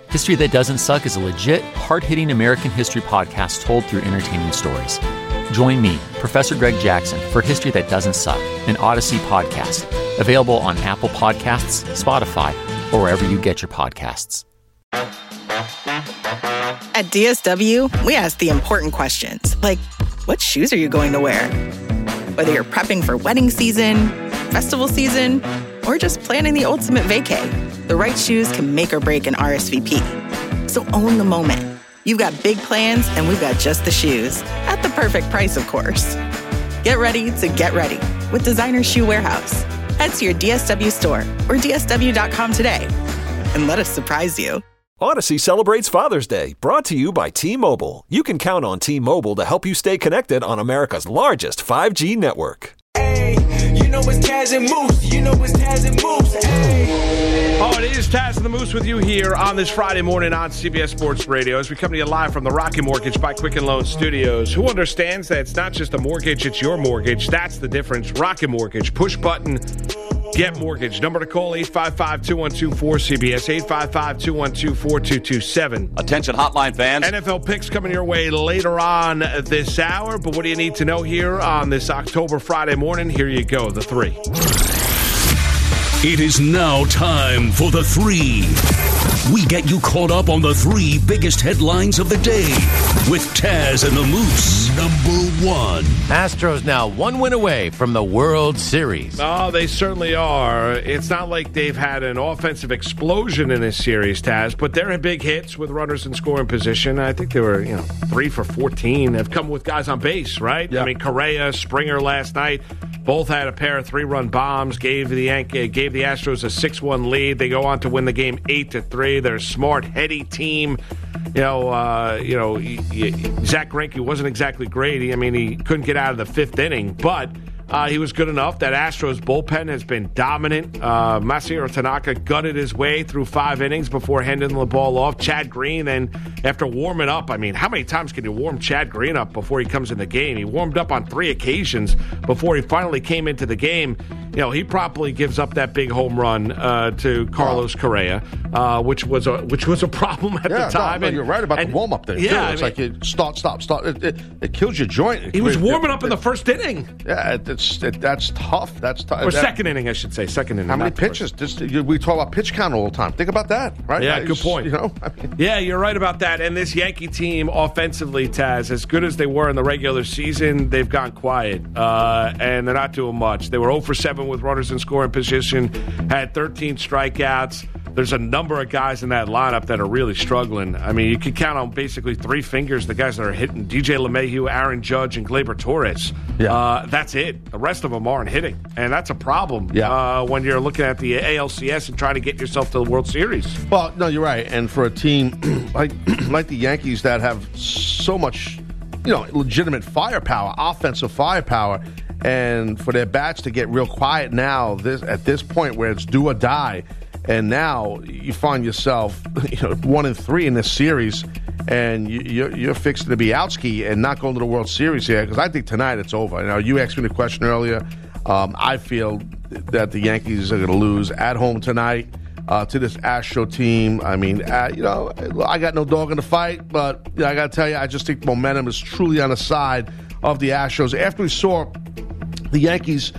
History That Doesn't Suck is a legit, hard-hitting American history podcast told through entertaining stories. Join me, Professor Greg Jackson, for History That Doesn't Suck, an Odyssey podcast. Available on Apple Podcasts, Spotify, or wherever you get your podcasts. At DSW, we ask the important questions, like, what shoes are you going to wear? Whether you're prepping for wedding season, festival season, or just planning the ultimate vacay, the right shoes can make or break an RSVP. So own the moment. You've got big plans, and we've got just the shoes. At the perfect price, of course. Get ready to get ready with Designer Shoe Warehouse. Head to your DSW store or DSW.com today and let us surprise you. Odyssey celebrates Father's Day, brought to you by T-Mobile. You can count on T-Mobile to help you stay connected on America's largest 5G network. Hey, you know it's Taz and Moose. You know it's Taz and Moose. Hey. Oh, it is Taz and the Moose with you here on this Friday morning on CBS Sports Radio as we come to you live from the Rocky Mortgage by Quicken Loan Studios. Who understands that it's not just a mortgage, it's your mortgage? That's the difference. Rocky Mortgage. Push button. Get mortgage. Number to call, 855-212-4CBS, 855-212-4227. Attention hotline fans. NFL picks coming your way later on this hour, but what do you need to know here on this October Friday morning? Here you go, the three. It is now time for the three. We get you caught up on the three biggest headlines of the day with Taz and the Moose. Number one. Astros now one win away from the World Series. Oh, they certainly are. It's not like they've had an offensive explosion in this series, Taz, but there are big hits with runners in scoring position. I think they were, 3 for 14. Have come with guys on base, right? Yeah. I mean, Correa, Springer last night, both had a pair of 3-run bombs, gave the Astros a 6-1 lead. They go on to win the game 8-3. They're a smart, heady team. Zach Greinke wasn't exactly great. He couldn't get out of the fifth inning, but he was good enough. That Astros bullpen has been dominant. Masahiro Tanaka gutted his way through 5 innings before handing the ball off. Chad Green, then after warming up, how many times can you warm Chad Green up before he comes in the game? He warmed up on 3 occasions before he finally came into the game. He promptly gives up that big home run to Carlos Correa, which was a problem at the time. No, you're right about the warm up there. Yeah, it's like you start. It kills your joint. He was warming up in the first inning. Yeah, that's tough. That's tough. Or second inning, I should say. Second inning. How many pitches? We talk about pitch count all the time. Think about that, right? Yeah, good point. Yeah, you're right about that. And this Yankee team, offensively, Taz, as good as they were in the regular season, they've gone quiet, and they're not doing much. They were 0 for 7 with runners in scoring position, had 13 strikeouts. There's a number of guys in that lineup that are really struggling. You could count on basically 3 fingers the guys that are hitting: DJ LeMahieu, Aaron Judge, and Gleyber Torres. Yeah. That's it. The rest of them aren't hitting, and that's a problem when you're looking at the ALCS and trying to get yourself to the World Series. Well, no, you're right. And for a team like the Yankees that have so much, legitimate firepower, offensive firepower, and for their bats to get real quiet now, at this point where it's do or die, and now you find yourself 1-3 in this series, and you're fixing to be outski and not going to the World Series here, because I think tonight it's over. You asked me the question earlier. I feel that the Yankees are going to lose at home tonight to this Astro team. I got no dog in the fight, but I got to tell you, I just think momentum is truly on the side of the Astros. After we saw the Yankees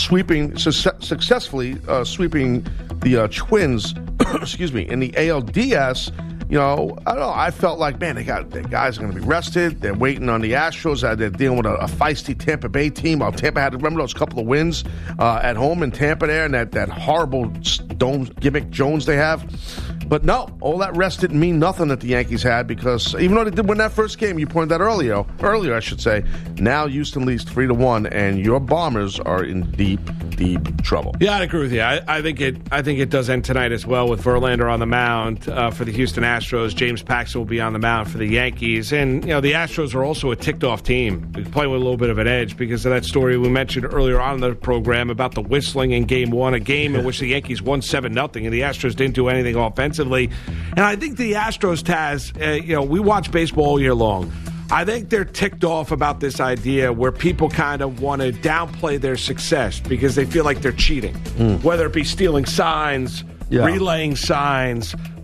successfully sweeping the Twins, excuse me, in the ALDS, I don't know. I felt like, man, the guys are going to be rested. They're waiting on the Astros. They're dealing with a feisty Tampa Bay team. Tampa had to remember those couple of wins at home in Tampa there, and that horrible gimmick Jones they have. But no, all that rest didn't mean nothing that the Yankees had, because even though they did win that first game, you pointed that earlier, I should say, now Houston leads 3-1, and your Bombers are in deep trouble. Yeah, I agree with you. I think it does end tonight as well, with Verlander on the mound for the Houston Astros. James Paxton will be on the mound for the Yankees. And, the Astros are also a ticked-off team. They're playing with a little bit of an edge because of that story we mentioned earlier on in the program about the whistling in Game 1, a game in which the Yankees won 7-0, and the Astros didn't do anything offensively. And I think the Astros, Taz, we watch baseball all year long. I think they're ticked off about this idea where people kind of want to downplay their success because they feel like they're cheating, whether it be stealing signs, relaying signs,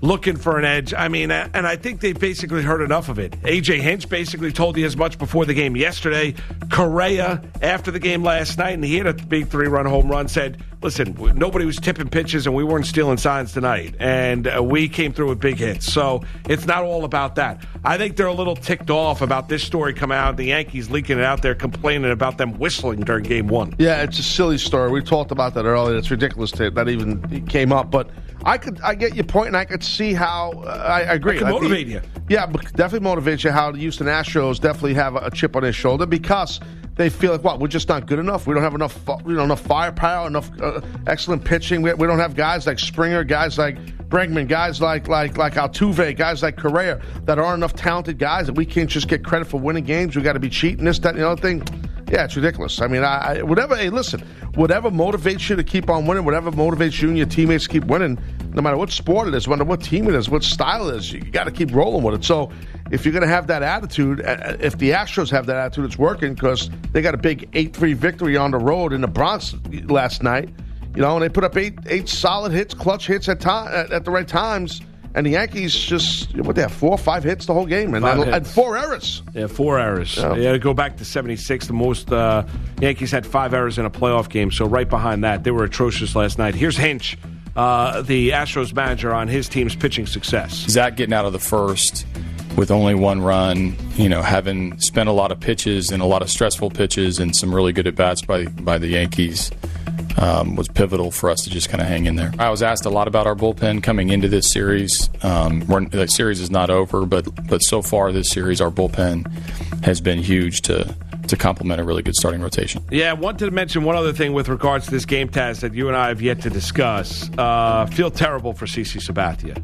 looking for an edge. I mean, and I think they've basically heard enough of it. A.J. Hinch basically told you as much before the game yesterday. Correa, after the game last night, and he hit a big 3-run home run, said, listen, nobody was tipping pitches and we weren't stealing signs tonight. And we came through with big hits. So it's not all about that. I think they're a little ticked off about this story coming out. The Yankees leaking it out there, complaining about them whistling during Game 1. Yeah, it's a silly story. We talked about that earlier. It's ridiculous that even came up. But I get your point, and I could see how I agree. It can motivate you. Yeah, definitely motivate you. How the Houston Astros definitely have a chip on their shoulder because they feel like, we're just not good enough. We don't have enough, enough firepower, enough excellent pitching. We don't have guys like Springer, guys like Bregman, guys like Altuve, guys like Correa that aren't enough talented guys that we can't just get credit for winning games. We got to be cheating this, that, and the other thing. Yeah, it's ridiculous. I mean, whatever. Hey, listen, whatever motivates you to keep on winning, whatever motivates you and your teammates to keep winning, no matter what sport it is, no matter what team it is, what style it is, you got to keep rolling with it. So if you're going to have that attitude, if the Astros have that attitude, it's working because they got a big 8-3 victory on the road in the Bronx last night. And they put up eight solid hits, clutch hits at the right times. And the Yankees just, they have 4 or 5 hits the whole game. And 4 errors. Yeah, 4 errors. Yeah. They had to go back to 76. The most Yankees had 5 errors in a playoff game. So right behind that, they were atrocious last night. Here's Hinch, the Astros manager, on his team's pitching success. Zach getting out of the first with only 1 run, having spent a lot of pitches and a lot of stressful pitches and some really good at-bats by the Yankees. Was pivotal for us to just kind of hang in there. I was asked a lot about our bullpen coming into this series. The series is not over, but so far this series, our bullpen has been huge to complement a really good starting rotation. Yeah, I wanted to mention one other thing with regards to this game, Taz, that you and I have yet to discuss. Feel terrible for CC Sabathia,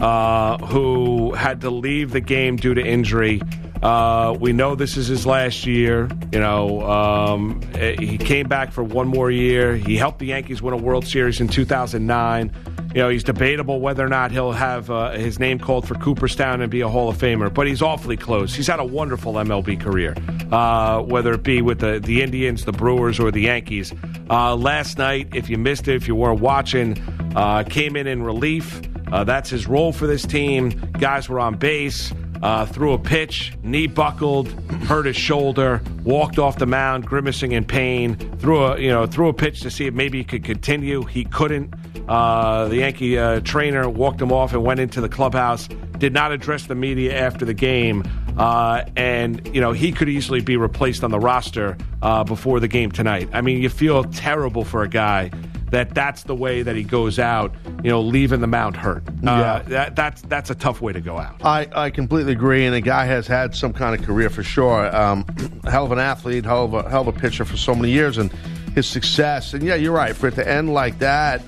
who had to leave the game due to injury. We know this is his last year. He came back for 1 more year. He helped the Yankees win a World Series in 2009. He's debatable whether or not he'll have his name called for Cooperstown and be a Hall of Famer, but he's awfully close. He's had a wonderful MLB career, whether it be with the Indians, the Brewers, or the Yankees. Last night, if you missed it, if you weren't watching, came in relief. That's his role for this team. Guys were on base. Threw a pitch, knee buckled, hurt his shoulder, walked off the mound, grimacing in pain. Threw a pitch to see if maybe he could continue. He couldn't. The Yankee trainer walked him off and went into the clubhouse. Did not address the media after the game, and he could easily be replaced on the roster before the game tonight. I mean, you feel terrible for a guy that's the way that he goes out, leaving the mound hurt. That's a tough way to go out. I completely agree, and the guy has had some kind of career for sure. Hell of an athlete, hell of a pitcher for so many years, and his success. And yeah, you're right. For it to end like that,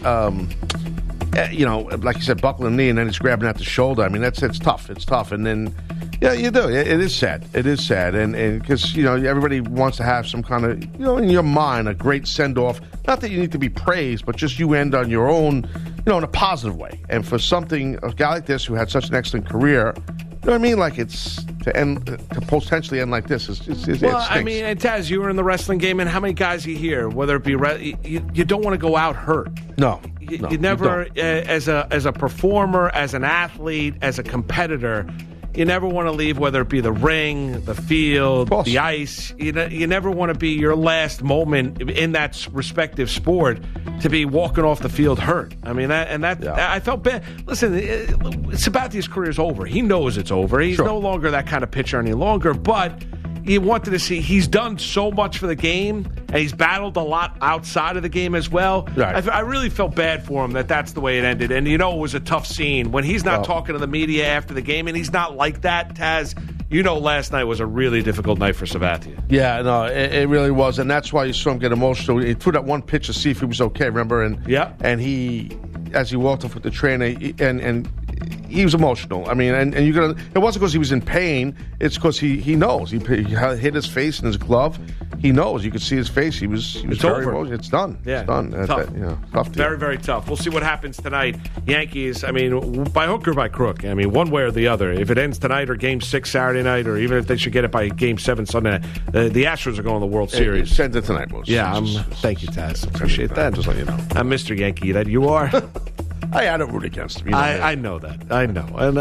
like you said, buckling the knee, and then he's grabbing at the shoulder. I mean, it's tough. It's tough, and then. Yeah, you do. It is sad. It is sad, and because everybody wants to have some kind of in your mind a great send off. Not that you need to be praised, but just you end on your own, in a positive way. And for a guy like this who had such an excellent career, you know what I mean? Like to potentially end like this is well, I mean, and Taz, you were in the wrestling game, and how many guys you hear, whether it be you don't want to go out hurt. No. You never, as a performer, as an athlete, as a competitor. You never want to leave, whether it be the ring, the field, the ice. You never want to be your last moment in that respective sport to be walking off the field hurt. I mean, I felt bad. Listen, Sabathia's career is over. He knows it's over. He's no longer that kind of pitcher any longer, but you wanted to see he's done so much for the game, and he's battled a lot outside of the game as well. Right. I really felt bad for him that's the way it ended. And it was a tough scene when he's not talking to the media after the game, and he's not like that, Taz. Last night was a really difficult night for Sabathia. Yeah, no, it really was, and that's why you saw him get emotional. He threw that one pitch to see if he was okay, remember? And he, as he walked off with the trainer, and he was emotional. I mean, and you're gonna. It wasn't because he was in pain. It's because he knows. He hit his face in his glove. He knows. You could see his face. He was very emotional. It's done. Yeah, it's done. Tough. Tough. Very, very tough. We'll see what happens tonight. Yankees. I mean, by hook or by crook. I mean, one way or the other. If it ends tonight or Game 6 Saturday night, or even if they should get it by Game 7 Sunday night, the Astros are going to the World Series. Send it tonight, Moose. Yeah. Thank you, Taz. Appreciate that. Just let you know. I'm Mr. Yankee. That you are. I don't root against him. You know I know that. I know. And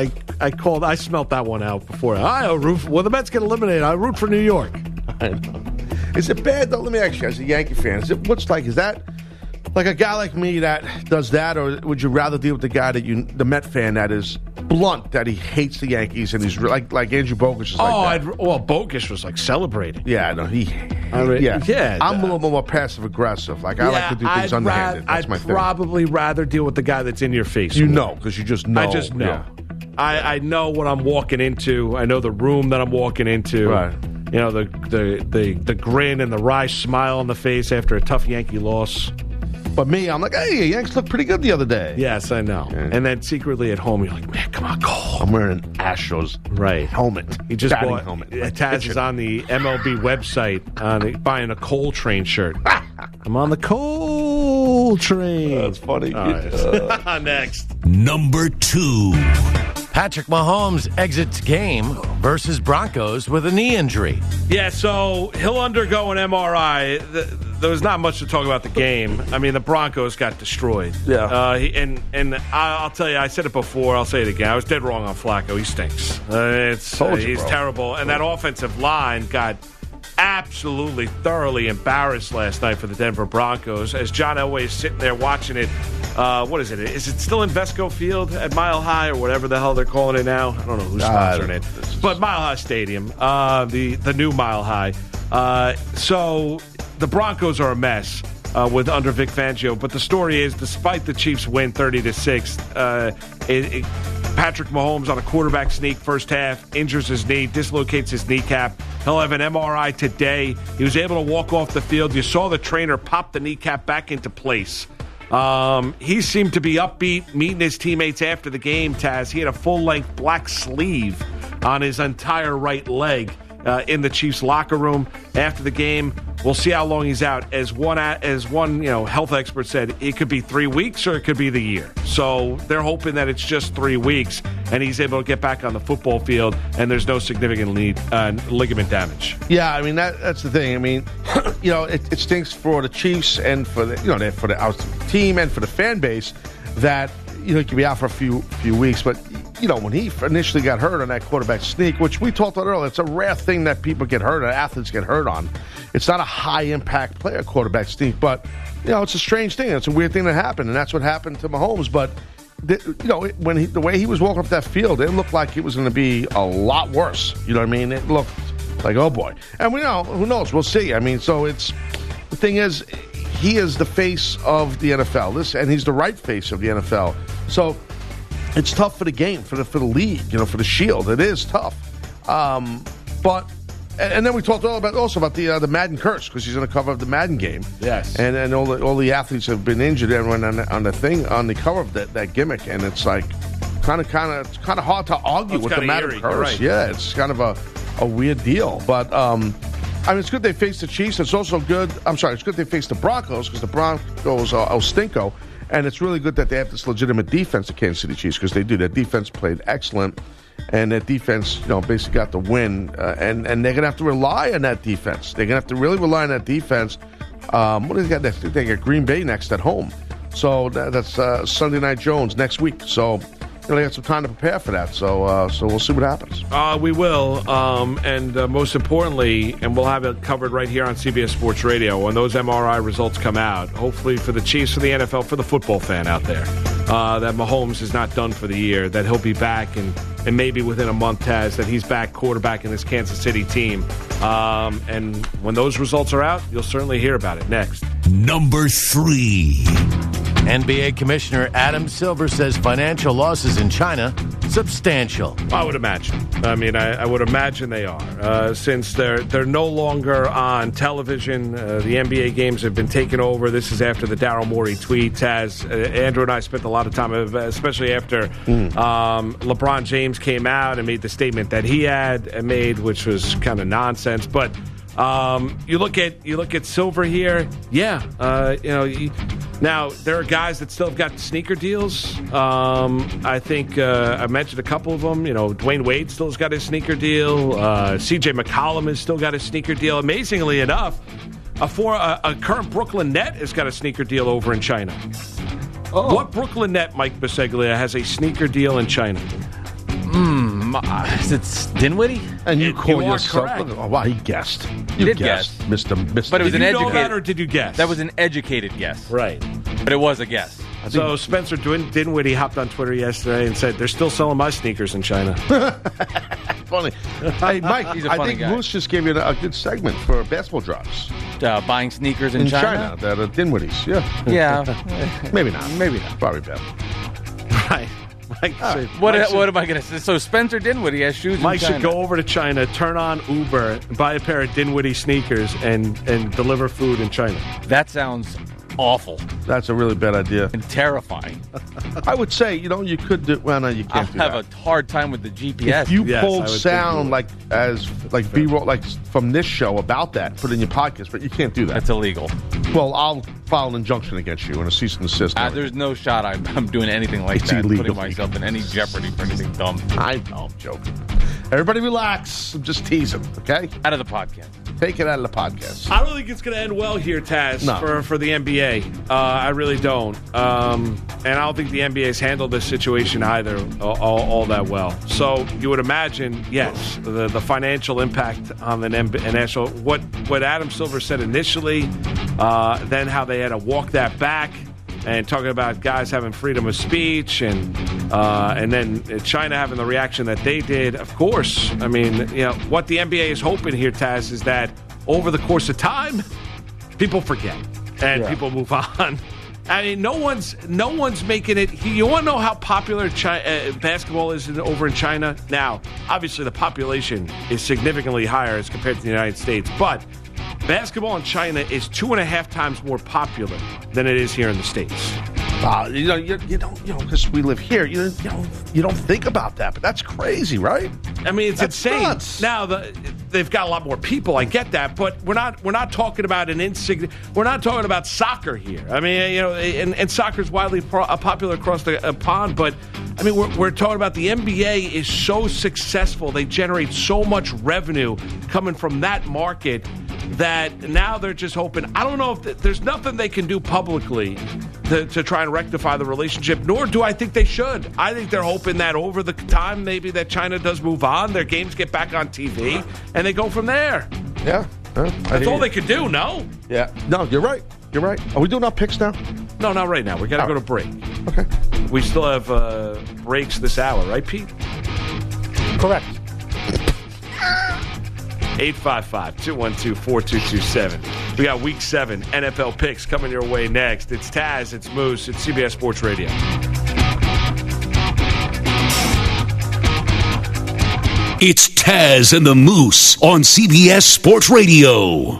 I smelt that one out before. When the Mets get eliminated, I root for New York. I know. Is it bad, though? Let me ask you, as a Yankee fan, is that like a guy like me that does that, or would you rather deal with the guy the Met fan that is blunt, that he hates the Yankees, and he's like Andrew Bogusch is like that? Bogusch was like celebrating. Yeah, no, I'm a little more passive aggressive. Like I like to do things underhanded. That's my thing. I'd probably rather deal with the guy that's in your face. You know, because you just know. I just know. Yeah. I know what I'm walking into. I know the room that I'm walking into. Right. You know, the grin and the wry smile on the face after a tough Yankee loss. But me, I'm like, hey, Yanks looked pretty good the other day. Yes, I know. Yeah. And then secretly at home, you're like, man, come on, Cole. I'm wearing an Astros helmet. He just bought helmet. Taz is on the MLB website buying a Cole Train shirt. I'm on the Cole Train. That's funny. Right. Next. Number 2. Patrick Mahomes exits game versus Broncos with a knee injury. Yeah, so he'll undergo an MRI. There was not much to talk about the game. I mean, the Broncos got destroyed. Yeah. And I'll tell you, I said it before, I'll say it again. I was dead wrong on Flacco. He stinks. He's terrible. And that offensive line got absolutely thoroughly embarrassed last night for the Denver Broncos as John Elway is sitting there watching it. What is it? Is it still Invesco Field at Mile High or whatever the hell they're calling it now? I don't know who's sponsoring it. But Mile High Stadium, the new Mile High. So the Broncos are a mess with under Vic Fangio. But the story is, despite the Chiefs win 30-6, Patrick Mahomes on a quarterback sneak first half, injures his knee, dislocates his kneecap. He'll have an MRI today. He was able to walk off the field. You saw the trainer pop the kneecap back into place. He seemed to be upbeat, meeting his teammates after the game, Taz. He had a full-length black sleeve on his entire right leg in the Chiefs locker room after the game. We'll see how long he's out. As one health expert said, it could be 3 weeks or it could be the year. So they're hoping that it's just 3 weeks and he's able to get back on the football field and there's no significant ligament damage. Yeah, I mean that's the thing. I mean, it stinks for the Chiefs and for the for the team and for the fan base that he could be out for a few weeks, but. When he initially got hurt on that quarterback sneak, which we talked about earlier, it's a rare thing that people get hurt, or athletes get hurt on. It's not a high-impact player, quarterback sneak, but, it's a strange thing. It's a weird thing that happened, and that's what happened to Mahomes. But, the way he was walking up that field, it looked like it was going to be a lot worse. You know what I mean? It looked like, oh, boy. And who knows? We'll see. I mean, so the thing is, he is the face of the NFL, and he's the right face of the NFL. So, it's tough for the game, for the league, for the Shield. It is tough. But then we talked also about the Madden curse, because he's going to cover the Madden game. Yes. And all the athletes have been injured. Everyone on the cover of that gimmick, and it's like kind of hard to argue with the Madden curse. Right. Yeah, it's kind of a weird deal. But it's good they faced the Chiefs. It's also good. It's good they faced the Broncos, because the Broncos are stinko. And it's really good that they have this legitimate defense, the Kansas City Chiefs, because they do. Their defense played excellent, and that defense, basically got the win. And they're going to have to rely on that defense. They're going to have to really rely on that defense. What do they got next? They got Green Bay next at home. So that's Sunday Night Jones next week. So they got some time to prepare for that. So we'll see what happens. We will. And most importantly, and we'll have it covered right here on CBS Sports Radio, when those MRI results come out, hopefully for the Chiefs, for the NFL, for the football fan out there, that Mahomes is not done for the year, that he'll be back and maybe within a month, Taz, that he's back quarterbacking this Kansas City team. And when those results are out, you'll certainly hear about it next. Number 3. NBA Commissioner Adam Silver says financial losses in China substantial. I would imagine. I mean, I would imagine they are. Since they're no longer on television, the NBA games have been taken over. This is after the Daryl Morey tweet. As Andrew and I spent a lot of time, especially after LeBron James came out and made the statement that he had made, which was kind of nonsense. But you look at Silver here. Now, there are guys that still have got sneaker deals. I think I mentioned a couple of them. Dwayne Wade still has got his sneaker deal. C.J. McCollum has still got his sneaker deal. Amazingly enough, a current Brooklyn Net has got a sneaker deal over in China. What Brooklyn net, Mike Biseglia, has a sneaker deal in China? It's Dinwiddie? And you call are yourself... correct. Oh, wow, he guessed. You You did guessed, Mr. But it was Did an you know educated... that, or did you guess? That was an educated guess. Right. But it was a guess. So Spencer Dinwiddie hopped on Twitter yesterday and said, they're still selling my sneakers in China. Funny. Hey, Mike, He's a I funny think guy. Moose just gave you a good segment for basketball drops. Buying sneakers in China? That Dinwiddie's, yeah. Yeah. Maybe not. Maybe not. Probably bad. Right. Mike, What am I going to say? So Spencer Dinwiddie has shoes Mike in China. should go over to China, turn on Uber, buy a pair of Dinwiddie sneakers, and deliver food in China. That sounds awful That's a really bad idea. and terrifying. I would say, you could do... Well, no, you I'll can't do have that. a hard time with the GPS. If you Yes, I pulled would sound think like B-roll, like from this show about that, put it in your podcast, but you can't do that. That's illegal. Well, I'll file an injunction against you and a cease and desist. There's no shot I'm doing anything like It's that, illegal. putting myself in any jeopardy for anything dumb. I know, I'm joking. Everybody relax. I'm just teasing, okay? Out of the podcast. Take it out of the podcast. I don't think it's going to end well here, Taz, No. for the NBA. I really don't. And I don't think the NBA's handled this situation either all that well. So you would imagine, yes, the financial impact on the national. What Adam Silver said initially, then how they had to walk that back, and talking about guys having freedom of speech, and then China having the reaction that they did. Of course, I mean, what the NBA is hoping here, Taz, is that over the course of time, people forget and people move on. I mean, no one's making it. You want to know how popular basketball is over in China? Now, obviously, the population is significantly higher as compared to the United States, but basketball in China is 2.5 times more popular than it is here in the States. You don't, because we live here, you don't think about that, but that's crazy, right? I mean, it's That's insane. nuts. Now they've got a lot more people. I get that, but we're not talking about we're not talking about soccer here. I mean, and soccer is widely popular across the pond, but I mean, we're talking about the NBA is so successful. They generate so much revenue coming from that market that now they're just hoping. I don't know if there's nothing they can do publicly to try and rectify the relationship, nor do I think they should. I think they're hoping that over the time maybe that China does move on, their games get back on TV, and they go from there. Yeah. That's all they could do, no? Yeah. No, you're right. You're right. Are we doing our picks now? No, not right now. We got to go to break. Okay. We still have breaks this hour, right, Pete? Correct. 855-212-4227. We got Week 7 NFL picks coming your way next. It's Taz, it's Moose, it's CBS Sports Radio. It's Taz and the Moose on CBS Sports Radio.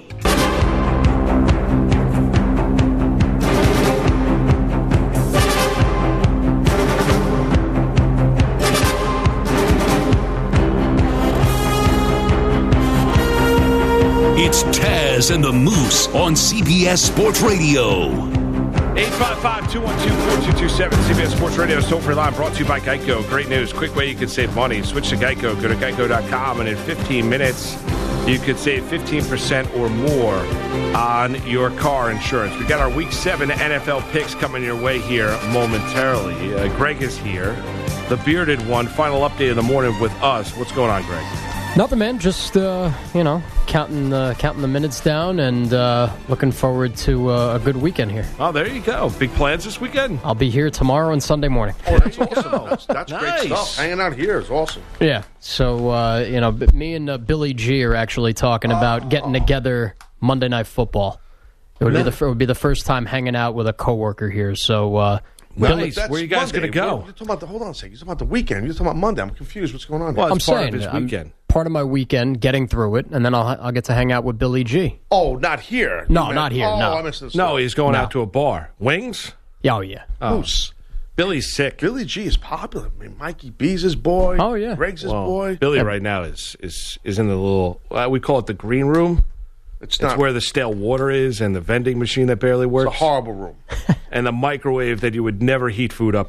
It's Taz and the Moose on CBS Sports Radio. 855-212-4227. CBS Sports Radio is toll-free line brought to you by Geico. Great news. Quick way you can save money. Switch to Geico. Go to geico.com, and in 15 minutes, you could save 15% or more on your car insurance. We got our Week 7 NFL picks coming your way here momentarily. Greg is here, the bearded one. Final update of the morning with us. What's going on, Greg? Nothing, man. Just counting the minutes down and looking forward to a good weekend here. Oh, there you go. Big plans this weekend? I'll be here tomorrow and Sunday morning. Oh, that's awesome. That's Nice. great stuff. Hanging out here is awesome. Yeah. So me and Billy G are actually talking about getting together Monday Night Football. It would be the first time hanging out with a coworker here. So. Nice. That's Where are you guys going to go? You're talking about hold on a second. You're talking about the weekend. You're talking about Monday. I'm confused. What's going on here? Well, I'm it's part saying of his weekend. part of my weekend getting through it, and then I'll get to hang out with Billy G. Oh, not here. No, not here. Oh, No. I missed this. No, he's going No. out to a bar. Wings? Oh yeah. Moose. Billy's sick. Billy G is popular. I mean, Mikey B's his boy. Oh, yeah. Greg's his Well, boy. Billy right now is in the little, we call it the green room. It's It's where the stale water is and the vending machine that barely It's works. a horrible room. And the microwave that you would never heat food up in.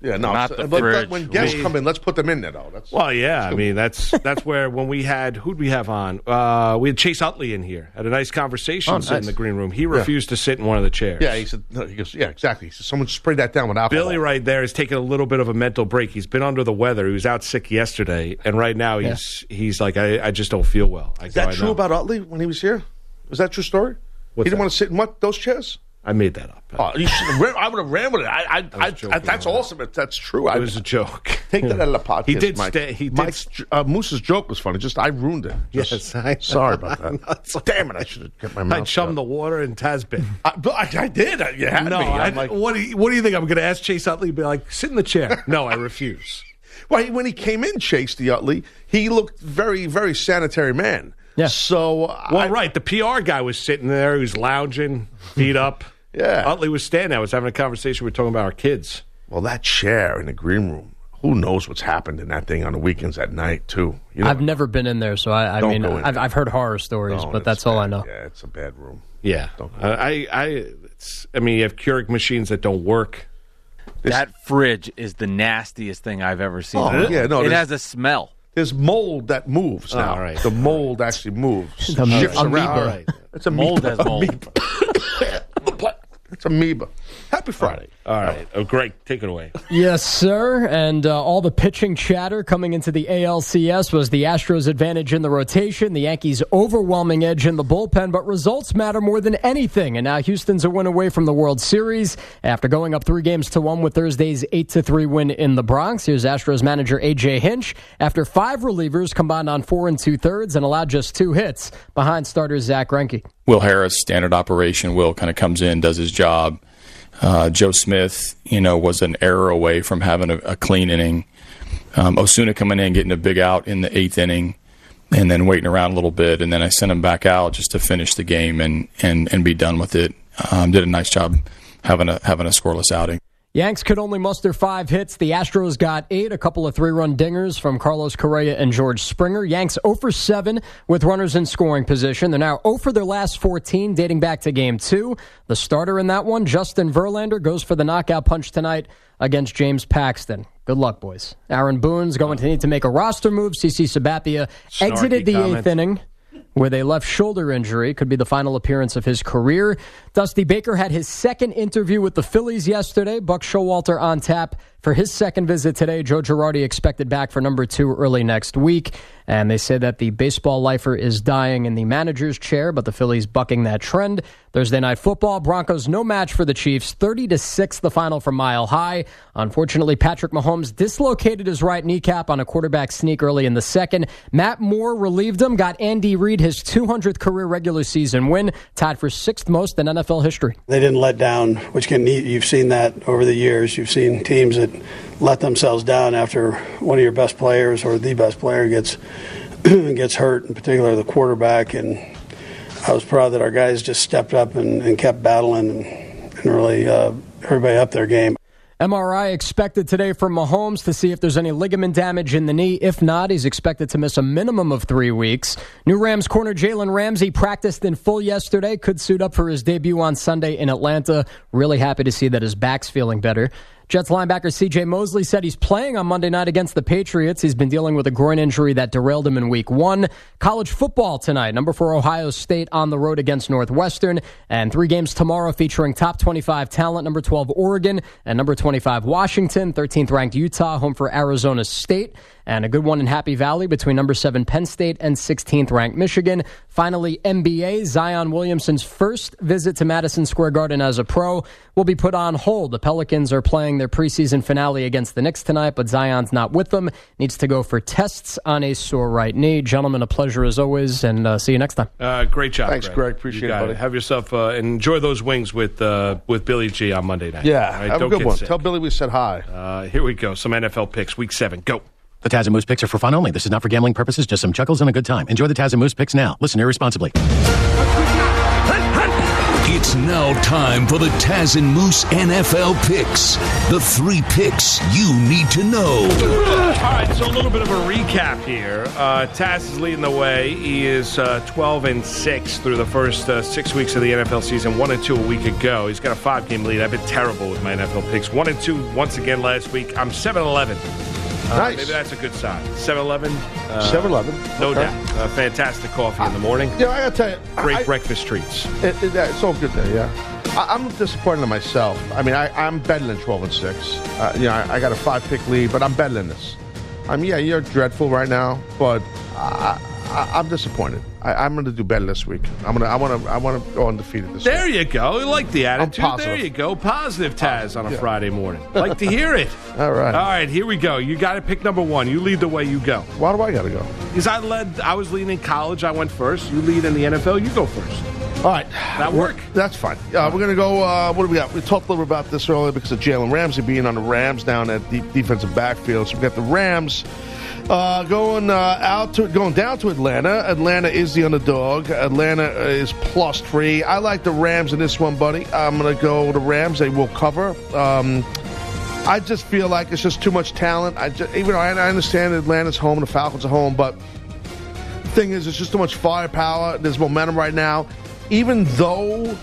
Yeah, no. Not the but fridge. when guests come in, let's put them in there, though. Well, yeah. I mean, that's where when we had who'd we have on? We had Chase Utley in here. Had a nice conversation in the green room. He refused to sit in one of the chairs. Yeah, he said. No, he goes, yeah, exactly. He said, someone sprayed that down with alcohol. Billy right there is taking a little bit of a mental break. He's been under the weather. He was out sick yesterday, and right now he's like, I just don't feel well. Is that true about Utley when he was here? Was that a true story? He didn't want to sit in those chairs? I made that up. Oh, I would have ran with it. That's awesome. That's true. It was a joke. Take that out of the podcast. He did. Mike. Moose's joke was funny. Just I ruined it. Sorry about that. Damn it! I should have kept my mouth. I chummed the water and Taz bit. I did. You had me. What do you think? I'm going to ask Chase Utley? Be like, sit in the chair. No, I refuse. Well, when he came in, Chase the Utley, he looked very, very sanitary man. Yeah. So right. The PR guy was sitting there. He was lounging, feet up. Yeah. Utley was standing there. I was having a conversation. We were talking about our kids. Well, that chair in the green room, who knows what's happened in that thing on the weekends at night, too. I've never been in there, so I mean, I've heard horror stories, but that's all I know. Yeah, it's a bad room. Yeah. I mean, you have Keurig machines that don't work. That fridge is the nastiest thing I've ever seen. Oh, yeah, no. It has a smell. There's mold that moves now. All right. The mold actually moves. Shifts around. All right. It's a Mold has mold. It's amoeba. Happy Friday. All right. Oh, Greg, take it away. Yes, sir. And all the pitching chatter coming into the ALCS was the Astros' advantage in the rotation, the Yankees' overwhelming edge in the bullpen, but results matter more than anything. And now Houston's a win away from the World Series after going up 3-1 with Thursday's 8-3 win in the Bronx. Here's Astros manager A.J. Hinch after 5 relievers combined on 4 2/3 and allowed just 2 hits behind starter Zach Greinke. Will Harris, standard operation. Will kind of comes in, does his job. Joe Smith, was an error away from having a clean inning. Osuna coming in, getting a big out in the 8th inning, and then waiting around a little bit. And then I sent him back out just to finish the game and be done with it. Did a nice job having a scoreless outing. Yanks could only muster 5 hits. The Astros got 8, a couple of 3-run dingers from Carlos Correa and George Springer. Yanks 0 for 7 with runners in scoring position. They're now 0 for their last 14, dating back to Game 2. The starter in that one, Justin Verlander, goes for the knockout punch tonight against James Paxton. Good luck, boys. Aaron Boone's going to need to make a roster move. CC Sabathia exited the 8th inning with a left shoulder injury. Could be the final appearance of his career. Dusty Baker had his second interview with the Phillies yesterday. Buck Showalter on tap for his second visit today. Joe Girardi expected back for number 2 early next week. And they say that the baseball lifer is dying in the manager's chair, but the Phillies bucking that trend. Thursday Night Football, Broncos no match for the Chiefs. 30-6 the final from Mile High. Unfortunately, Patrick Mahomes dislocated his right kneecap on a quarterback sneak early in the second. Matt Moore relieved him, got Andy Reid his 200th career regular season win, tied for 6th most in NFL history. They didn't let down, which you've seen that over the years. You've seen teams that let themselves down after one of your best players or the best player gets hurt, in particular the quarterback. And I was proud that our guys just stepped up and kept battling and really everybody up their game. MRI expected today from Mahomes to see if there's any ligament damage in the knee. If not, he's expected to miss a minimum of 3 weeks. New Rams corner Jalen Ramsey practiced in full yesterday. Could suit up for his debut on Sunday in Atlanta. Really happy to see that his back's feeling better. Jets linebacker C.J. Mosley said he's playing on Monday night against the Patriots. He's been dealing with a groin injury that derailed him in Week 1. College football tonight. Number 4 Ohio State on the road against Northwestern. And 3 games tomorrow featuring top 25 talent. Number 12 Oregon and number 25 Washington. 13th ranked Utah home for Arizona State. And a good one in Happy Valley between number 7 Penn State and 16th ranked Michigan. Finally, NBA. Zion Williamson's first visit to Madison Square Garden as a pro will be put on hold. The Pelicans are playing their preseason finale against the Knicks tonight, but Zion's not with them. Needs to go for tests on a sore right knee. Gentlemen, a pleasure as always, and see you next time. Great job, Thanks, Greg. Appreciate it, buddy. Have yourself enjoy those wings with Billy G on Monday night. Yeah, right? have Don't a good get one. sick. Tell Billy we said hi. Here we go. Some NFL picks. Week 7. Go. The Taz and Moose picks are for fun only. This is not for gambling purposes, just some chuckles and a good time. Enjoy the Taz and Moose picks now. Listen irresponsibly. It's It's now time for the Taz and Moose NFL picks. The 3 picks you need to know. All right, so a little bit of a recap here. Taz is leading the way. He is 12-6 through the first 6 weeks of the NFL season. 1-2 a week ago. He's got a 5-game lead. I've been terrible with my NFL picks. 1-2 once again last week. I'm 7-11. Nice. Maybe that's a good sign. 7-11. 7-11. No Okay. doubt. Fantastic coffee in the morning. Yeah, I gotta tell you, Great breakfast treats. It's all good there. Yeah, I'm disappointed in myself. I mean, I'm better than 12-6. I got a 5-pick lead, but I'm better than this. You're dreadful right now, but I'm disappointed. I'm going to do better this week. I want to go undefeated this week. There you go. I like the attitude. positive. There you go. Positive Taz on a Friday morning. Like to hear it. All right. All right, here we go. You got to pick number 1. You lead the way. You go. Why do I got to go? Because I was leading in college. I went first. You lead in the NFL. You go first. All right. That work? That's fine. We're going to go, what do we got? We talked a little bit about this earlier because of Jalen Ramsey being on the Rams down at the defensive backfield. So we got the Rams going down to Atlanta. Atlanta is the underdog. Atlanta is +3. I like the Rams in this one, buddy. I'm going to go the Rams. They will cover. I just feel like it's just too much talent. Even though I understand Atlanta's home, the Falcons are home, but the thing is, it's just too much firepower. There's momentum right now. Even though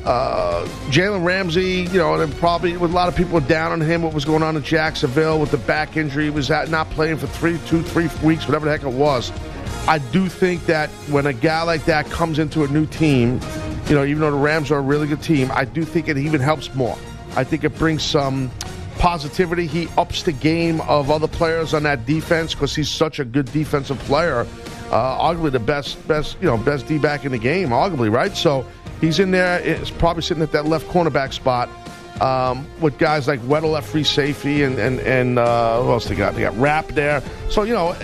Jalen Ramsey, and probably with a lot of people down on him, what was going on in Jacksonville with the back injury, he was not playing for 3 weeks, whatever the heck it was. I do think that when a guy like that comes into a new team, even though the Rams are a really good team, I do think it even helps more. I think it brings some positivity. He ups the game of other players on that defense because he's such a good defensive player. Arguably the best D-back in the game, arguably, right? So he's in there. It's probably sitting at that left cornerback spot with guys like Weddle at free safety and who else they got? They got Rapp there. So,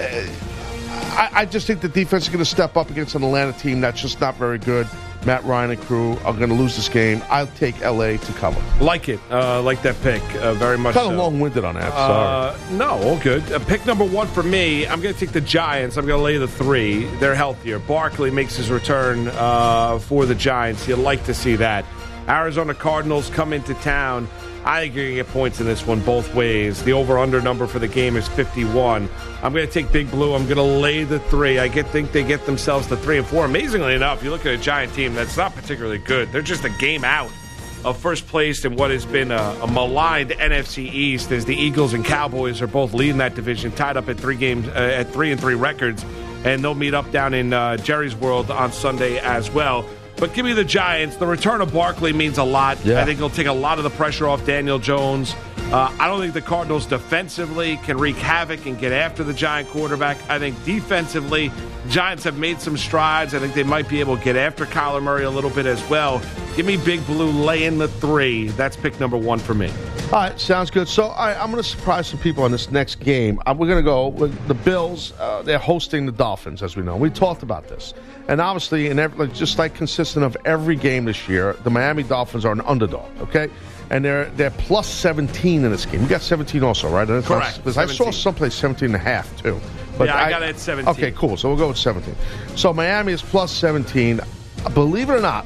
I just think the defense is going to step up against an Atlanta team that's just not very good. Matt Ryan and crew are going to lose this game. I'll take L.A. to cover. Like it. Like that pick. Very much kind of long-winded on that. Sorry. No, all good. Pick number 1 for me, I'm going to take the Giants. I'm going to lay the 3. They're healthier. Barkley makes his return for the Giants. You'd like to see that. Arizona Cardinals come into town. I think you're going to get points in this one both ways. The over-under number for the game is 51. I'm going to take Big Blue. I'm going to lay the 3. I think they get themselves to 3 and 4. Amazingly enough, you look at a Giant team that's not particularly good. They're just a game out of first place in what has been a maligned NFC East, as the Eagles and Cowboys are both leading that division, tied up at 3 games at 3-3 records, and they'll meet up down in Jerry's World on Sunday as well. But give me the Giants. The return of Barkley means a lot. Yeah. I think he'll take a lot of the pressure off Daniel Jones. I don't think the Cardinals defensively can wreak havoc and get after the Giant quarterback. I think defensively, Giants have made some strides. I think they might be able to get after Kyler Murray a little bit as well. Give me Big Blue laying the 3. That's pick number 1 for me. All right, sounds good. So I'm going to surprise some people on this next game. We're going to go with the Bills. They're hosting the Dolphins, as we know. We talked about this. And obviously, just like consistent of every game this year, the Miami Dolphins are an underdog, okay? And they're plus 17 in this game. You got 17 also, right? Correct. Because I saw someplace 17.5 too. But yeah, I got it at 17. Okay, cool. So we'll go with 17. So Miami is plus 17. Believe it or not,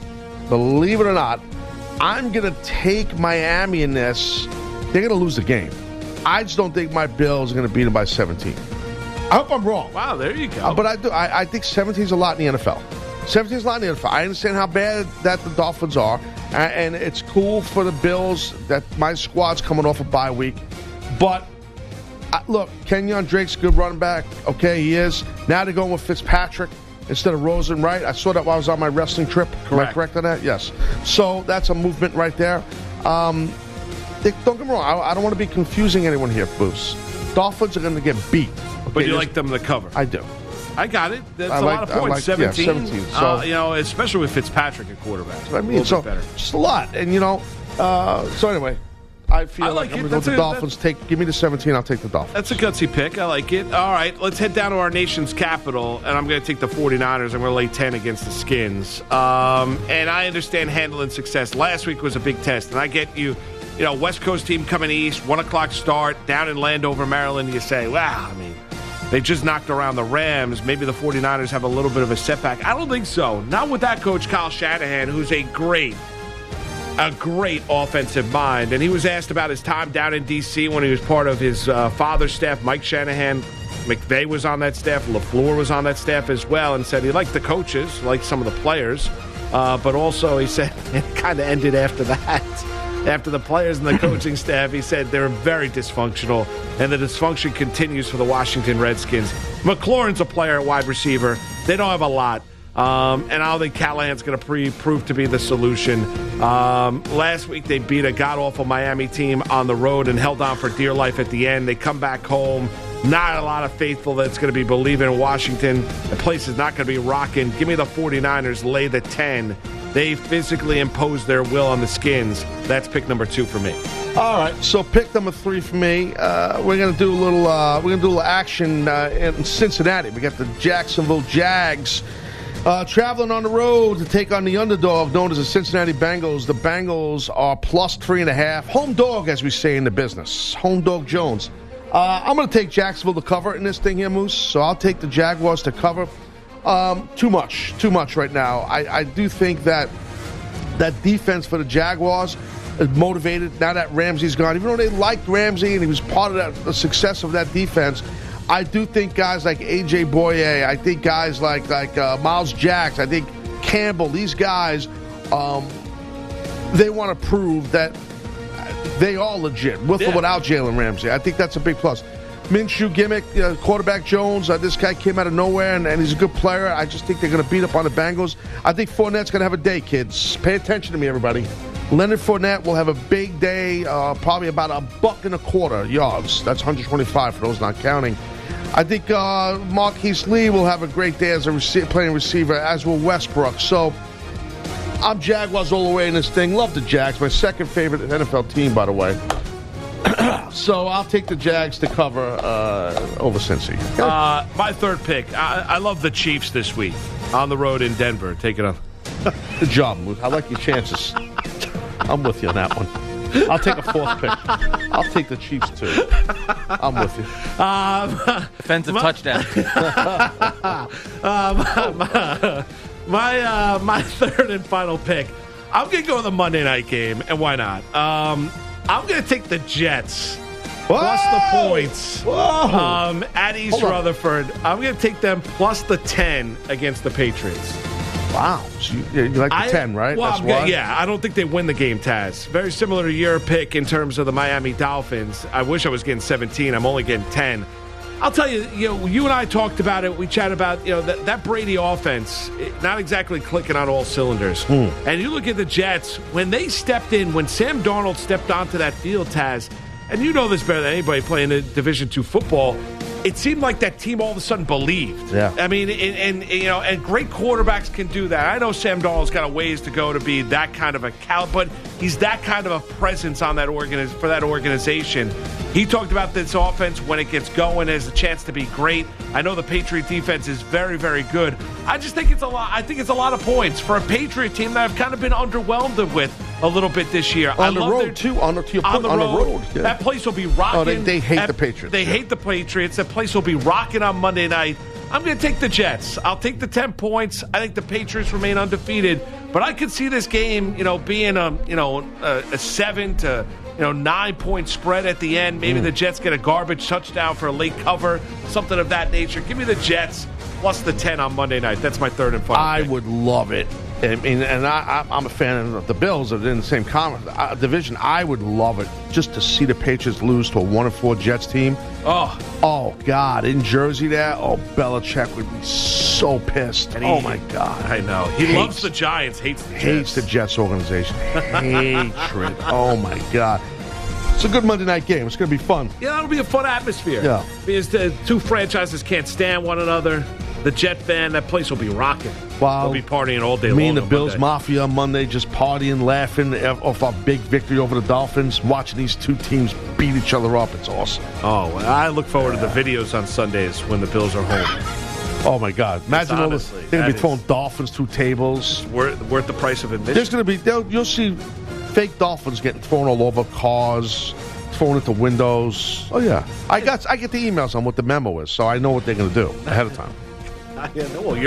I'm going to take Miami in this. They're going to lose the game. I just don't think my Bills are going to beat them by 17. I hope I'm wrong. Wow, there you go. But I do. I think 17 is a lot in the NFL. 17 is a lot in the NFL. I understand how bad that the Dolphins are, and it's cool for the Bills that my squad's coming off a bye week. But, look, Kenyon Drake's a good running back. Okay, he is. Now they're going with Fitzpatrick instead of Rosen, right? I saw that while I was on my wrestling trip. Correct. Am I correct on that? Yes. So that's a movement right there. Don't get me wrong. I don't want to be confusing anyone here, Bruce. Dolphins are going to get beat. Okay, but you like them to cover. I do. I got it. That's a lot of points. 17. Yeah, 17. So, especially with Fitzpatrick at quarterback. That's what I mean. So better. Just a lot. And, so anyway, I feel like I'm going to go with the Dolphins. Give me the 17. I'll take the Dolphins. That's a gutsy pick. I like it. All right, let's head down to our nation's capital, and I'm going to take the 49ers. I'm going to lay 10 against the Skins. And I understand handling success. Last week was a big test, and I get you. West Coast team coming east, 1 o'clock start, down in Landover, Maryland. You say, wow, they just knocked around the Rams. Maybe the 49ers have a little bit of a setback. I don't think so. Not with that coach, Kyle Shanahan, who's a great a great offensive mind. And he was asked about his time down in D.C. when he was part of his father's staff, Mike Shanahan. McVay was on that staff. LaFleur was on that staff as well, and said he liked the coaches, liked some of the players. But also he said it kind of ended after that. After the players and the coaching staff, he said they're very dysfunctional, and the dysfunction continues for the Washington Redskins. McLaurin's a player at wide receiver. They don't have a lot. And I don't think Callahan's going to prove to be the solution. Last week they beat a god-awful Miami team on the road and held on for dear life at the end. They come back home. Not a lot of faithful that's going to be believing in Washington. The place is not going to be rocking. Give me the 49ers, lay the 10. They physically impose their will on the Skins. That's pick number 2 for me. All right, so pick number 3 for me. We're going to do a little action in Cincinnati. We got the Jacksonville Jags traveling on the road to take on the underdog known as the Cincinnati Bengals. The Bengals are plus 3.5. Home dog, as we say in the business. Home dog Jones. I'm going to take Jacksonville to cover in this thing here, Moose. So I'll take the Jaguars to cover. Too much right now. I do think that defense for the Jaguars is motivated now that Ramsey's gone. Even though they liked Ramsey and he was part of the success of that defense, I do think guys like A.J. Boye, I think guys like Miles Jacks, I think Campbell, these guys, they want to prove that they are legit, with or without Jalen Ramsey. I think that's a big plus. Minshew gimmick, quarterback Jones, this guy came out of nowhere, and he's a good player. I just think they're going to beat up on the Bengals. I think Fournette's going to have a day, kids. Pay attention to me, everybody. Leonard Fournette will have a big day, probably about $1.25 yards. That's 125 for those not counting. I think Marquise Lee will have a great day as a playing receiver, as will Westbrook. So I'm Jaguars all the way in this thing. Love the Jags. My second favorite NFL team, by the way. So I'll take the Jags to cover over Cincy. My third pick. I love the Chiefs this week on the road in Denver. Take it on. Good job, Moose. I like your chances. I'm with you on that one. I'll take a fourth pick. I'll take the Chiefs too. I'm with you. Defensive touchdown. My third and final pick. I'm going to go with the Monday night game, and why not? I'm going to take the Jets. Plus the points at East Rutherford. I'm going to take them plus the 10 against the Patriots. Wow. So you like the 10, right? Well, that's why? Yeah, I don't think they win the game, Taz. Very similar to your pick in terms of the Miami Dolphins. I wish I was getting 17. I'm only getting 10. I'll tell you, you and I talked about it. We chatted about, that Brady offense, not exactly clicking on all cylinders. And you look at the Jets, when they stepped in, when Sam Darnold stepped onto that field, Taz, and you know this better than anybody playing in Division II football, it seemed like that team all of a sudden believed. Yeah. I mean, and great quarterbacks can do that. I know Sam Darnold's got a ways to go to be that kind of a but he's that kind of a presence on that for that organization. He talked about this offense when it gets going has a chance to be great. I know the Patriot defense is very, very good. I just think it's a lot. I think it's a lot of points for a Patriot team that I've kind of been underwhelmed with a little bit this year. On the road, too. On the road. Yeah. That place will be rocking. Oh, they hate the Patriots. They hate the Patriots. That place will be rocking on Monday night. I'm going to take the Jets. I'll take the 10 points. I think the Patriots remain undefeated, but I could see this game, being a 7 to 9-point spread at the end. Maybe the Jets get a garbage touchdown for a late cover, something of that nature. Give me the Jets plus the 10 on Monday night. That's my third and final pick. Would love it. I mean, and I'm a fan of the Bills. They're in the same division. I would love it just to see the Patriots lose to a 1-4 Jets team. Oh, God. In Jersey there, Belichick would be so pissed. Oh, my God. I know. He loves the Giants, hates the Jets. Hates the Jets organization. Hatred. Oh, my God. It's a good Monday night game. It's going to be fun. Yeah, that'll be a fun atmosphere. Yeah. Because the two franchises can't stand one another. The Jet fan, that place will be rocking. Wow. They'll be partying all day long. Me and the Bills Mafia on Monday just partying, laughing off our big victory over the Dolphins, watching these two teams beat each other up. It's awesome. Oh, I look forward to the videos on Sundays when the Bills are home. Oh, my God. Imagine all this. They're going to be throwing Dolphins through tables. Worth the price of admission. There's going to be, you'll see fake Dolphins getting thrown all over cars, thrown into windows. Oh, yeah. I get the emails on what the memo is, so I know what they're going to do ahead of time. Yeah, well, you're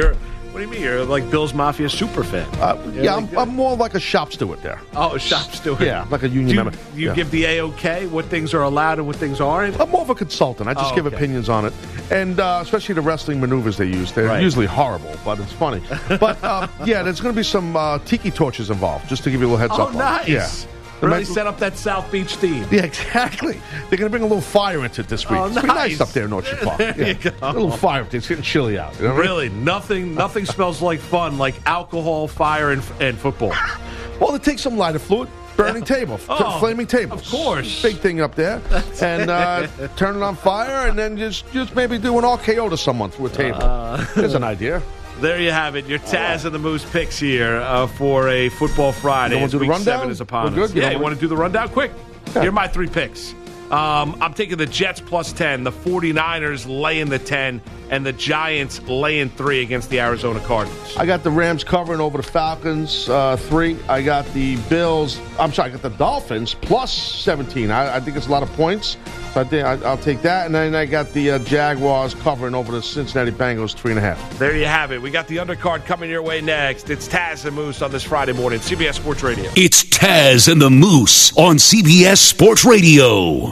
What do you mean? You're like Bill's Mafia super fan. I'm more like a shop steward there. Oh, a shop steward. Yeah, like a union member. You give the A-OK what things are allowed and what things aren't? I'm more of a consultant. I just give opinions on it. And especially the wrestling maneuvers they use. They're usually horrible, but it's funny. But, there's going to be some tiki torches involved, just to give you a little heads up. Oh, nice. Yeah. Really set up that South Beach theme. Yeah, exactly. They're going to bring a little fire into it this week. Oh, It's pretty nice up there in Orchard Park. There you go. A little fire up there. It's getting chilly out. You know what I mean? Really, nothing smells like fun like alcohol, fire, and football. Well, they take some lighter fluid, burning table, flaming tables. Of course. Big thing up there. And turn it on fire, and then just maybe do an RKO to someone through a table. There's an idea. There you have it. Your Taz and the Moose picks here for a Football Friday. You want to do the Week rundown? 7 is upon We're us. good. Yeah, you want to do the rundown? Quick. Here are my 3 picks. I'm taking the Jets plus 10, the 49ers laying the 10, and the Giants laying 3 against the Arizona Cardinals. I got the Rams covering over the Falcons, 3. I got the I got the Dolphins plus 17. I think it's a lot of points. So I think I'll take that. And then I got the Jaguars covering over the Cincinnati Bengals, 3.5. There you have it. We got the undercard coming your way next. It's Taz and Moose on this Friday morning, CBS Sports Radio. It's Taz and the Moose on CBS Sports Radio.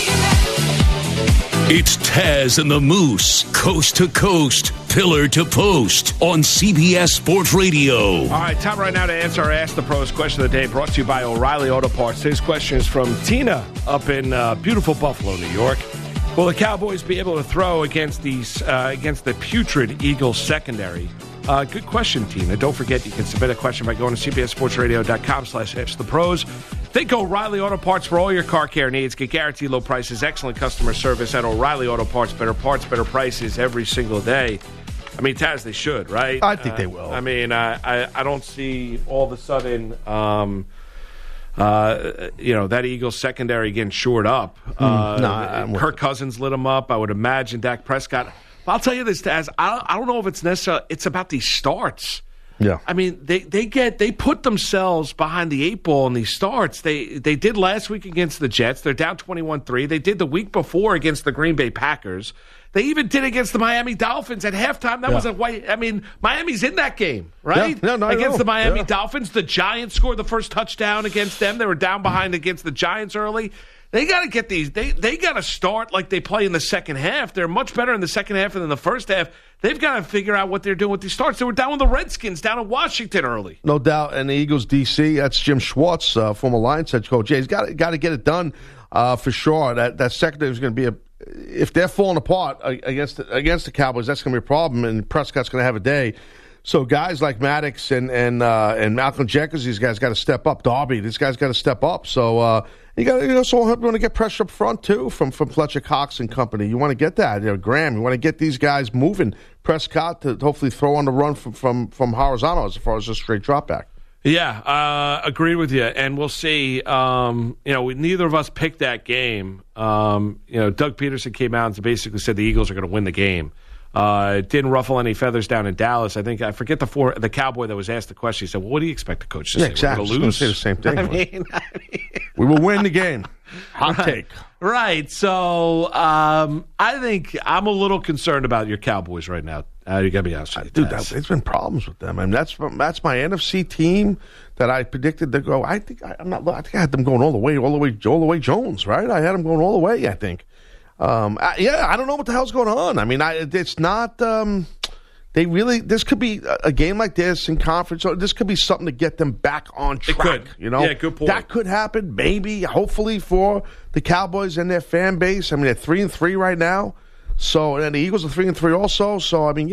It's Taz and the Moose, coast to coast, pillar to post on CBS Sports Radio. All right, time right now to answer our Ask the Pros question of the day, brought to you by O'Reilly Auto Parts. Today's question is from Tina up in beautiful Buffalo, New York. Will the Cowboys be able to throw against the putrid Eagles secondary? Good question, Tina. Don't forget, you can submit a question by going to cbssportsradio.com/askthepros. Think O'Reilly Auto Parts for all your car care needs. Get guaranteed low prices, excellent customer service at O'Reilly Auto Parts. Better parts, better prices every single day. I mean, Taz, they should, right? I think they will. I mean, I don't see all of a sudden, that Eagles secondary getting shored up. Kirk Cousins lit them up. I would imagine Dak Prescott. But I'll tell you this, Taz, I don't know if it's necessarily, it's about these starts. Yeah. I mean, they put themselves behind the 8 ball in these starts. They did last week against the Jets. They're down 21-3. They did the week before against the Green Bay Packers. They even did against the Miami Dolphins at halftime. That was Miami's in that game, right? Yeah. No, against the Miami Dolphins. The Giants scored the first touchdown against them. They were down behind against the Giants early. They got to get these. They got to start like they play in the second half. They're much better in the second half than in the first half. They've got to figure out what they're doing with these starts. They were down with the Redskins down in Washington early. No doubt. And the Eagles DC, that's Jim Schwartz, former Lions head coach. Yeah, he's got to get it done for sure. That secondary is going to be if they're falling apart against the Cowboys, that's going to be a problem. And Prescott's going to have a day. So guys like Maddox and Malcolm Jenkins, these guys got to step up. Darby, these guys got to step up. So you want to get pressure up front too from Fletcher Cox and company. You want to get that, Graham. You want to get these guys moving. Prescott to hopefully throw on the run from horizontal as far as a straight drop back. Yeah, agree with you, and we'll see. Neither of us picked that game. Doug Peterson came out and basically said the Eagles are going to win the game. It didn't ruffle any feathers down in Dallas. I forget the Cowboy that was asked the question. He said, "Well, what do you expect the coach to say? Exactly. We're going to lose." Say the same thing. I mean, we will win the game. Hot take. Right. So I think I'm a little concerned about your Cowboys right now. You got to be honest with you, dude. There's been problems with them. I mean, that's my NFC team that I predicted to go. I think I had them going all the way Jones. Right. I had them going all the way. I think. I don't know what the hell's going on. I mean, it's not. This could be a game like this in conference. Or this could be something to get them back on track. It could. Yeah, good point. That could happen. Maybe, hopefully, for the Cowboys and their fan base. I mean, they're 3-3 right now. So, and the Eagles are 3-3 also. So, I mean,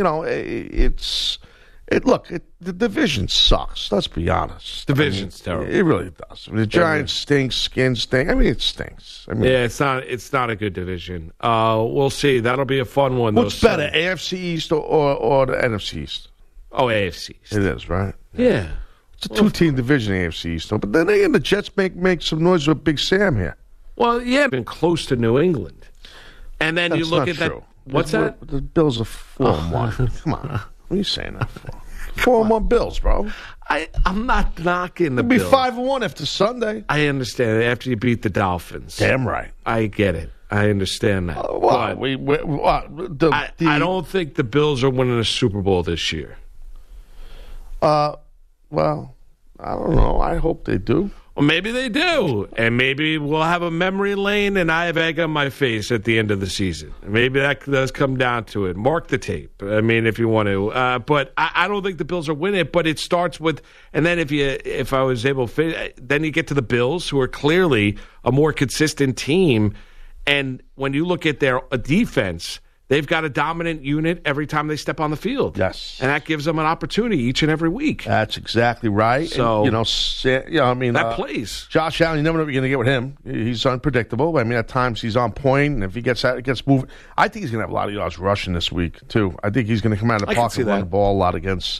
the division sucks. Let's be honest. Division's terrible. It really does. I mean, the Giants stink, Skins stink. I mean, it stinks. It's not a good division. We'll see. That'll be a fun one. What's better, AFC East or the NFC East? Oh, AFC East. It is, right? Yeah. It's a 2-team division, AFC East. But then again, the Jets make some noise with Big Sam here. Well, yeah, been close to New England. And then you look at that. What's that? The Bills are 4-1. Come on. What are you saying that for? 4-1 Bills, bro. I'm not knocking the It'll be Bills. 5-1 after Sunday. I understand it. After you beat the Dolphins. Damn right. I get it. I understand that. I don't think the Bills are winning a Super Bowl this year. Well, I don't know. I hope they do. Well, maybe they do. And maybe we'll have a memory lane and I have egg on my face at the end of the season. Maybe that does come down to it. Mark the tape. I mean, if you want to. But I don't think the Bills are winning it. But it starts with, and then if I was able to, then you get to the Bills, who are clearly a more consistent team. And when you look at their defense, they've got a dominant unit every time they step on the field. Yes. And that gives them an opportunity each and every week. That's exactly right. So, and, I mean, that plays. Josh Allen, you never know what you're going to get with him. He's unpredictable. I mean, at times he's on point, and if he gets moving, I think he's going to have a lot of yards rushing this week too. I think he's going to come out of the pocket and run the ball a lot against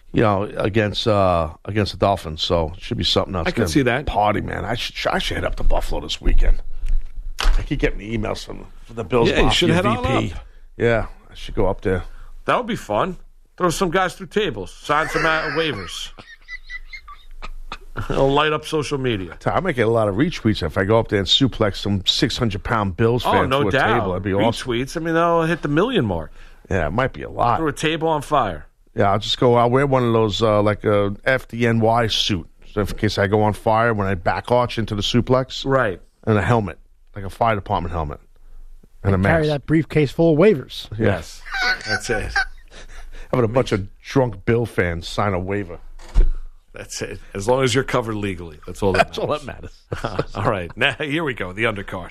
the Dolphins. So it should be something else. I can see that. Party, man. I should head up to Buffalo this weekend. I keep getting emails from the Bills. Yeah, you should head on up. Yeah, I should go up there. That would be fun. Throw some guys through tables. Sign some waivers. It'll light up social media. I might get a lot of retweets if I go up there and suplex some 600-pound Bills fan to a table. That'd be awesome. Retweets. I mean, they'll hit the 1 million mark. Yeah, it might be a lot. Throw a table on fire. Yeah, I'll wear one of those, like a FDNY suit, so in case I go on fire when I back arch into the suplex. Right. And a helmet, like a fire department helmet. And a mask. Carry that briefcase full of waivers. Yes. That's it. Having a bunch of drunk Bill fans sign a waiver. That's it. As long as you're covered legally. That's all that matters. All right. Now, here we go. The undercard.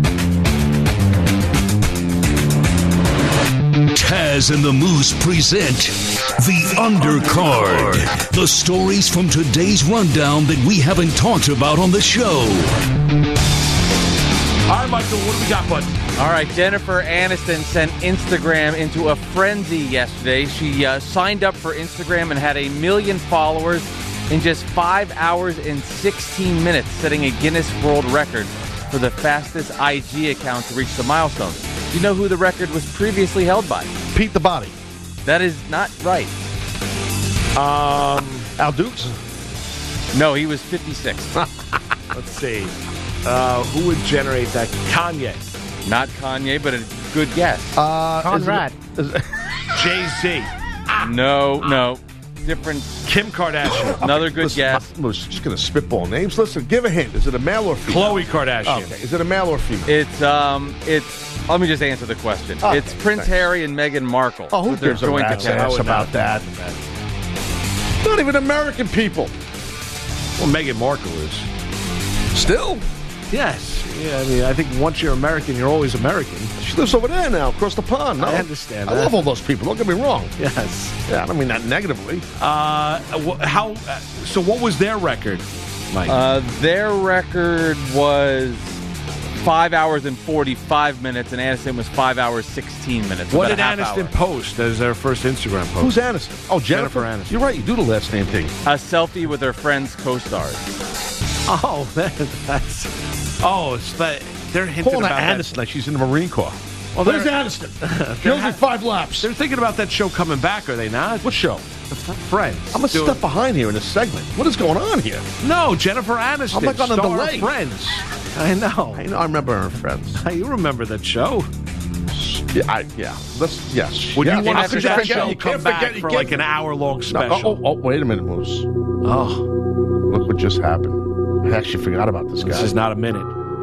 Taz and the Moose present The Undercard. The stories from today's rundown that we haven't talked about on the show. All right, Michael, what do we got, bud? All right, Jennifer Aniston sent Instagram into a frenzy yesterday. She signed up for Instagram and had 1 million followers in just 5 hours and 16 minutes, setting a Guinness World Record for the fastest IG account to reach the milestone. Do you know who the record was previously held by? Pete the Body. That is not right. Al Dukes? No, he was 56. Let's see. Who would generate that? Kanye. Not Kanye, but a good guess. Conrad. Jay-Z. No. Different. Kim Kardashian. Another good guess. I'm just going to spitball names. Listen, give a hint. Is it a male or female? Khloe Kardashian. Okay. Is it a male or female? It's. Let me just answer the question. Okay, it's Prince Harry and Meghan Markle. Oh, who gives a rat's ass about that? Not even American people. Well, Meghan Markle is. Still? Yes. Yeah, I mean, I think once you're American, you're always American. She lives over there now, across the pond. No, I understand I that. love all those people. Don't get me wrong. Yes. Yeah, I don't mean that negatively. So what was their record, Mike? Their record was 5 hours and 45 minutes, and Aniston was 5 hours, 16 minutes. What did Aniston post as their first Instagram post? Who's Aniston? Oh, Jennifer Aniston. You're right. You do the last name thing. A selfie with her friends' co-stars. Oh, that's... Oh, it's that... They're hinting Calling about Aniston like she's in the Marine Corps. Well, where's Aniston? She only did 5 laps. They're thinking about that show coming back, are they not? What show? The Friends. I'm a step behind here in this segment. What is going on here? No, Jennifer Aniston. I'm like on a star delay. of Friends. I know. I remember her Friends. You remember that show? Yeah. Yes. Would you want after to see that that show you come back for like an hour-long special? Oh, wait a minute, Moose. Oh. Look what just happened. I actually forgot about this guy. This is not a minute.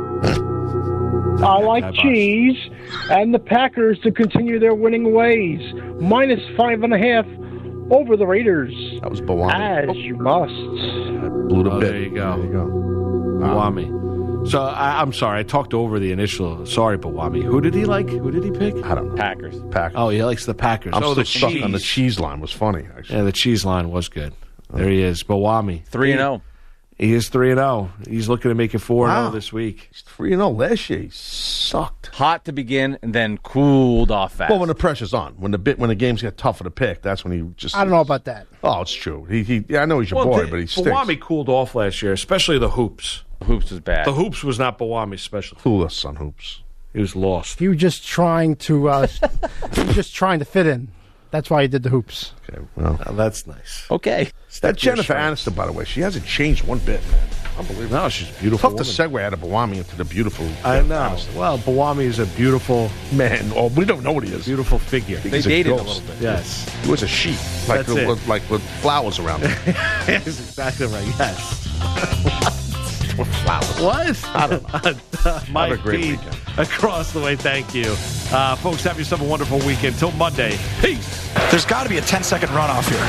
I like cheese and the Packers to continue their winning ways. -5.5 over the Raiders. That was Bawami. As you must. Blew the bit. There you go. There you go. Bawami. So, I'm sorry. I talked over the initial. Sorry, Bawami. Who did he like? Who did he pick? I don't know. Packers. Oh, he likes the Packers. I'm still the stuck cheese. on the cheese line. Was funny, actually. Yeah, the cheese line was good. There he is. Bawami. 3-0. He is 3-0. He's looking to make it 4-0 this week. He's 3-0. Last year he sucked. Hot to begin and then cooled off fast. Well, when the pressure's on, when the games get tougher to pick, that's when he just. I don't know about that. Oh, it's true. I know he's your boy, but he stinks. Bawami cooled off last year, especially the hoops. Hoops was bad. The hoops was not Bawami's special. Clueless on hoops. He was lost. He was just trying to fit in. That's why he did the hoops. Okay, well, that's nice. Okay. That Jennifer Aniston, by the way, she hasn't changed one bit, man. Unbelievable. No, she's a beautiful. Tough to segue out of Bawami into the beautiful. I know. Well, Bawami is a beautiful man. Oh, we don't know what he is. Beautiful figure. They dated a little bit. Yes. He was a sheep, like with flowers around him. That's exactly right. Yes. With flowers. What? I don't know. Mike Have a great P. weekend. Across the way, thank you. Folks, have yourself a wonderful weekend. Till Monday. Peace. There's got to be a 10-second runoff here.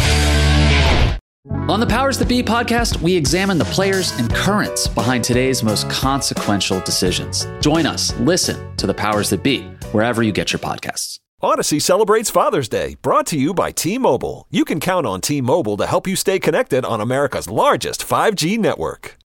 On the Powers That Be podcast, we examine the players and currents behind today's most consequential decisions. Join us. Listen to the Powers That Be wherever you get your podcasts. Odyssey celebrates Father's Day, brought to you by T-Mobile. You can count on T-Mobile to help you stay connected on America's largest 5G network.